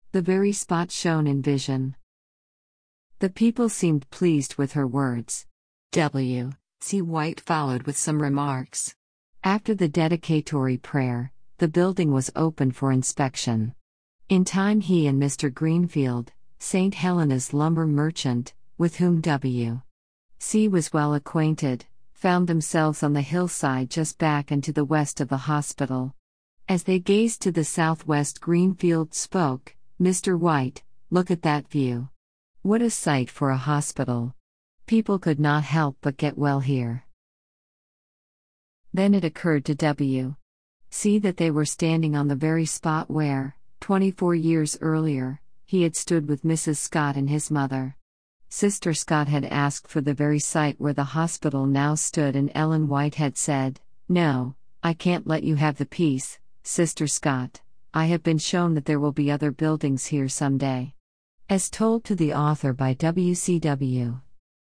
the very spot shown in vision. The people seemed pleased with her words. W. C. White followed with some remarks. After the dedicatory prayer, the building was opened for inspection. In time he and Mr. Greenfield, St. Helena's lumber merchant, with whom W. C. was well acquainted, found themselves on the hillside just back and to the west of the hospital. As they gazed to the southwest, Greenfield spoke, "Mr. White, look at that view. What a sight for a hospital. People could not help but get well here." Then it occurred to W. C. that they were standing on the very spot where, 24 years earlier, he had stood with Mrs. Scott and his mother. Sister Scott had asked for the very site where the hospital now stood, and Ellen White had said, "No, I can't let you have the piece, Sister Scott. I have been shown that there will be other buildings here someday." As told to the author by WCW.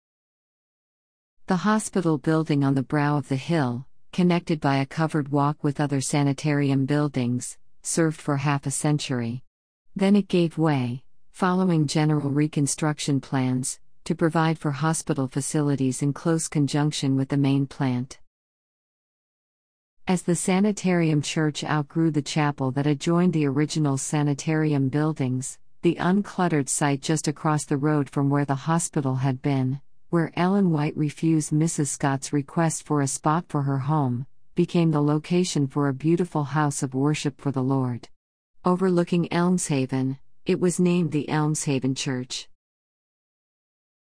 The hospital building on the brow of the hill, connected by a covered walk with other sanitarium buildings, served for half a century. Then it gave way, following general reconstruction plans, to provide for hospital facilities in close conjunction with the main plant. As the sanitarium church outgrew the chapel that adjoined the original sanitarium buildings, the uncluttered site just across the road from where the hospital had been, where Ellen White refused Mrs. Scott's request for a spot for her home, became the location for a beautiful house of worship for the Lord. Overlooking Elmshaven, it was named the Elmshaven Church.